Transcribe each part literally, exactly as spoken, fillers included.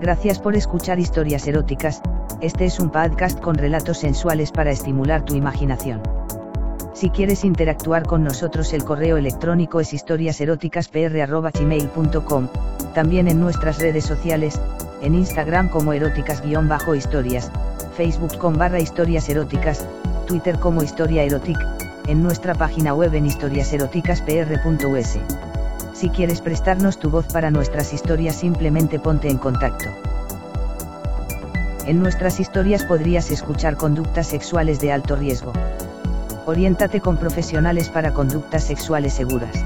Gracias por escuchar Historias Eróticas. Este es un podcast con relatos sensuales para estimular tu imaginación. Si quieres interactuar con nosotros, el correo electrónico es historiaseroticaspr arroba gmail punto com, también en nuestras redes sociales, en Instagram como eróticas-historias, Facebook com barra historias eróticas, Twitter como Historia Erotic, en nuestra página web en historiaseroticaspr punto u s. Si quieres prestarnos tu voz para nuestras historias, simplemente ponte en contacto. En nuestras historias podrías escuchar conductas sexuales de alto riesgo. Oriéntate con profesionales para conductas sexuales seguras.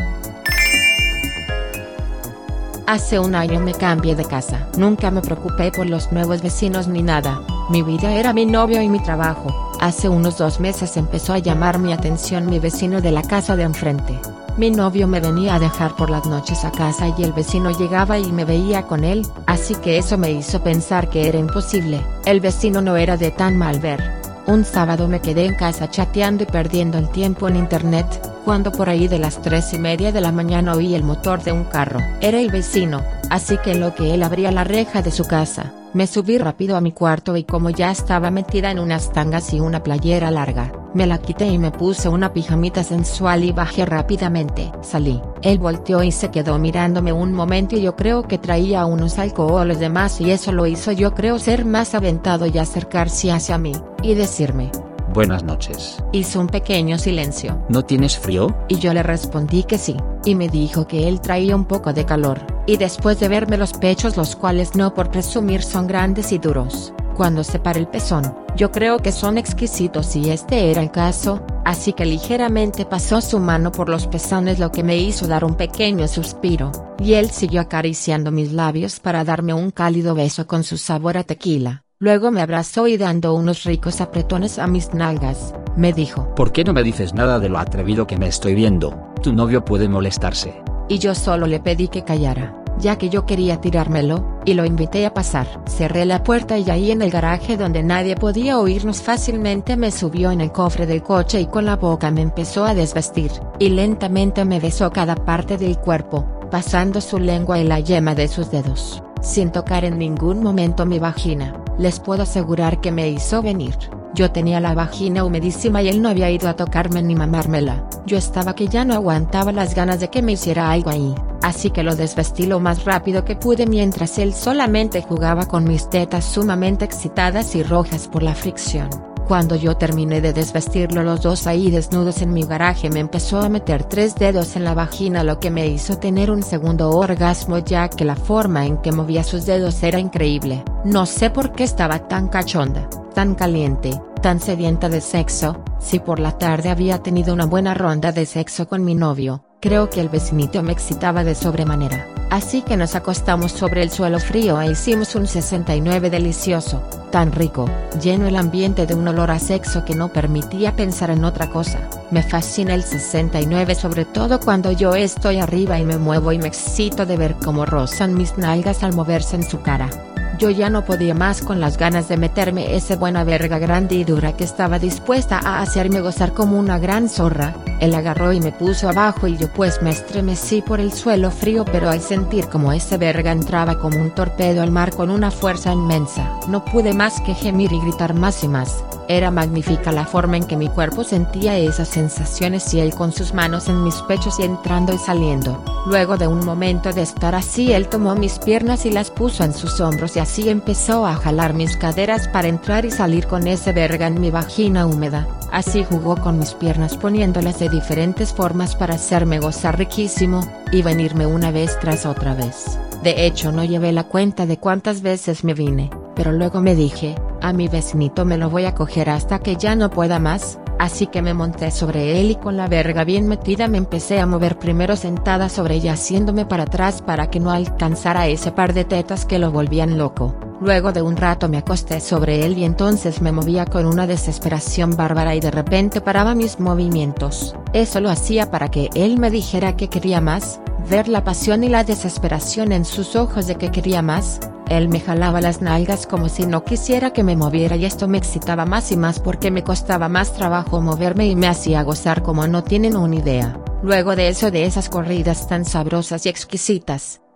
Hace un año me cambié de casa. Nunca me preocupé por los nuevos vecinos ni nada. Mi vida era mi novio y mi trabajo. Hace unos dos meses empezó a llamar mi atención mi vecino de la casa de enfrente. Mi novio me venía a dejar por las noches a casa y el vecino llegaba y me veía con él, así que eso me hizo pensar que era imposible. El vecino no era de tan mal ver. Un sábado me quedé en casa chateando y perdiendo el tiempo en internet, cuando por ahí de las tres y media de la mañana oí el motor de un carro. Era el vecino, así que en lo que él abría la reja de su casa, me subí rápido a mi cuarto y como ya estaba metida en unas tangas y una playera larga, me la quité y me puse una pijamita sensual y bajé rápidamente. Salí. Él volteó y se quedó mirándome un momento y yo creo que traía unos alcoholes de más y eso lo hizo yo creo ser más aventado y acercarse hacia mí, y decirme: buenas noches. Hizo un pequeño silencio. ¿No tienes frío? Y yo le respondí que sí, y me dijo que él traía un poco de calor, y después de verme los pechos, los cuales no por presumir son grandes y duros, cuando se para el pezón, yo creo que son exquisitos y este era el caso, así que ligeramente pasó su mano por los pezones, lo que me hizo dar un pequeño suspiro, y él siguió acariciando mis labios para darme un cálido beso con su sabor a tequila. Luego me abrazó y dando unos ricos apretones a mis nalgas, me dijo: ¿por qué no me dices nada de lo atrevido que me estoy viendo? Tu novio puede molestarse. Y yo solo le pedí que callara, ya que yo quería tirármelo, y lo invité a pasar. Cerré la puerta y ahí en el garaje donde nadie podía oírnos fácilmente me subió en el cofre del coche y con la boca me empezó a desvestir, y lentamente me besó cada parte del cuerpo, pasando su lengua y la yema de sus dedos, sin tocar en ningún momento mi vagina. Les puedo asegurar que me hizo venir. Yo tenía la vagina humedísima y él no había ido a tocarme ni mamármela. Yo estaba que ya no aguantaba las ganas de que me hiciera algo ahí, así que lo desvestí lo más rápido que pude mientras él solamente jugaba con mis tetas sumamente excitadas y rojas por la fricción. Cuando yo terminé de desvestirlo los dos ahí desnudos en mi garaje, me empezó a meter tres dedos en la vagina, lo que me hizo tener un segundo orgasmo, ya que la forma en que movía sus dedos era increíble. No sé por qué estaba tan cachonda, tan caliente, tan sedienta de sexo. Si por la tarde había tenido una buena ronda de sexo con mi novio, creo que el vecinito me excitaba de sobremanera. Así que nos acostamos sobre el suelo frío e hicimos un sesenta y nueve delicioso, tan rico, lleno el ambiente de un olor a sexo que no permitía pensar en otra cosa. Me fascina el sesenta y nueve, sobre todo cuando yo estoy arriba y me muevo y me excito de ver cómo rozan mis nalgas al moverse en su cara. Yo ya no podía más con las ganas de meterme esa buena verga grande y dura que estaba dispuesta a hacerme gozar como una gran zorra. Él agarró y me puso abajo y yo pues me estremecí por el suelo frío, pero al sentir como esa verga entraba como un torpedo al mar con una fuerza inmensa, no pude más que gemir y gritar más y más. Era magnífica la forma en que mi cuerpo sentía esas sensaciones y él con sus manos en mis pechos y entrando y saliendo. Luego de un momento de estar así, él tomó mis piernas y las puso en sus hombros y así empezó a jalar mis caderas para entrar y salir con ese verga en mi vagina húmeda. Así jugó con mis piernas poniéndolas de diferentes formas para hacerme gozar riquísimo, y venirme una vez tras otra vez. De hecho no llevé la cuenta de cuántas veces me vine, pero luego me dije: a mi vecinito me lo voy a coger hasta que ya no pueda más. Así que me monté sobre él y con la verga bien metida me empecé a mover, primero sentada sobre ella haciéndome para atrás para que no alcanzara ese par de tetas que lo volvían loco. Luego de un rato me acosté sobre él y entonces me movía con una desesperación bárbara y de repente paraba mis movimientos. Eso lo hacía para que él me dijera que quería más, ver la pasión y la desesperación en sus ojos de que quería más. Él me jalaba las nalgas como si no quisiera que me moviera y esto me excitaba más y más porque me costaba más trabajo moverme y me hacía gozar como no tienen una idea. Luego de eso, de esas corridas tan sabrosas y exquisitas,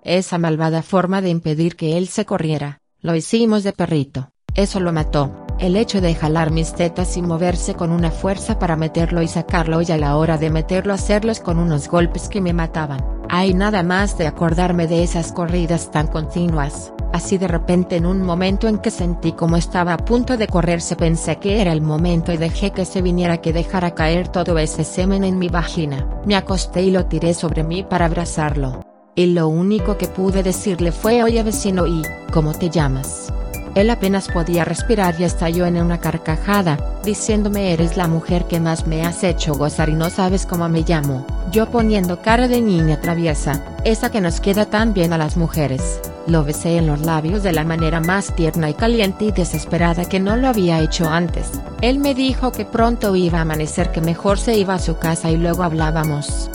esa malvada forma de impedir que él se corriera, lo hicimos de perrito, eso lo mató, el hecho de jalar mis tetas y moverse con una fuerza para meterlo y sacarlo y a la hora de meterlo hacerlos con unos golpes que me mataban. Hay nada más de acordarme de esas corridas tan continuas, así de repente en un momento en que sentí como estaba a punto de correrse pensé que era el momento y dejé que se viniera que dejara caer todo ese semen en mi vagina, me acosté y lo tiré sobre mí para abrazarlo. Y lo único que pude decirle fue oye vecino y, ¿cómo te llamas? Él apenas podía respirar y estalló en una carcajada, diciéndome eres la mujer que más me has hecho gozar y no sabes cómo me llamo, yo poniendo cara de niña traviesa, esa que nos queda tan bien a las mujeres, lo besé en los labios de la manera más tierna y caliente y desesperada que no lo había hecho antes, él me dijo que pronto iba a amanecer que mejor se iba a su casa y luego hablábamos.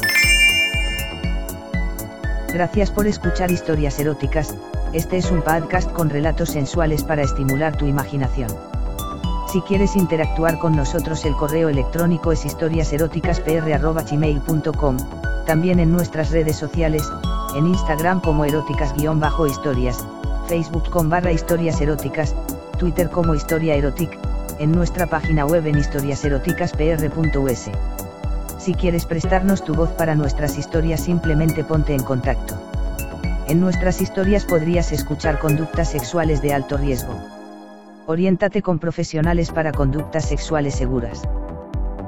Gracias por escuchar Historias Eróticas, este es un podcast con relatos sensuales para estimular tu imaginación. Si quieres interactuar con nosotros el correo electrónico es historiaseroticaspr arroba gmail punto com, también en nuestras redes sociales, en Instagram como eróticas-historias, Facebook com barra historias eróticas, Twitter como Historia Erotic, en nuestra página web en historiaseroticaspr punto u s. Si quieres prestarnos tu voz para nuestras historias simplemente ponte en contacto. En nuestras historias podrías escuchar conductas sexuales de alto riesgo. Oriéntate con profesionales para conductas sexuales seguras.